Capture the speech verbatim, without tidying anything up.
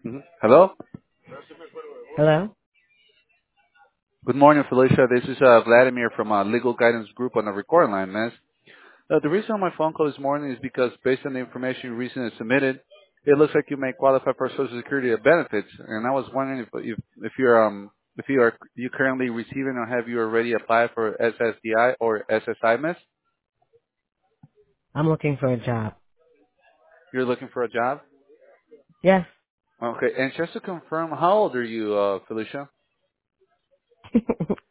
Mhm. Hello? Hello? Good morning, Felicia. This is uh, Vladimir from uh, Legal Guidance Group on the recording line, miss. Uh, the reason on my phone call this morning is because based on the information you recently submitted, it looks like you may qualify for Social Security benefits, and I was wondering if if, if you're um if you are you currently receiving or have you already applied for S S D I or S S I, miss? I'm looking for a job. You're looking for a job? Yes. Okay, and just to confirm, how old are you, uh, Felicia?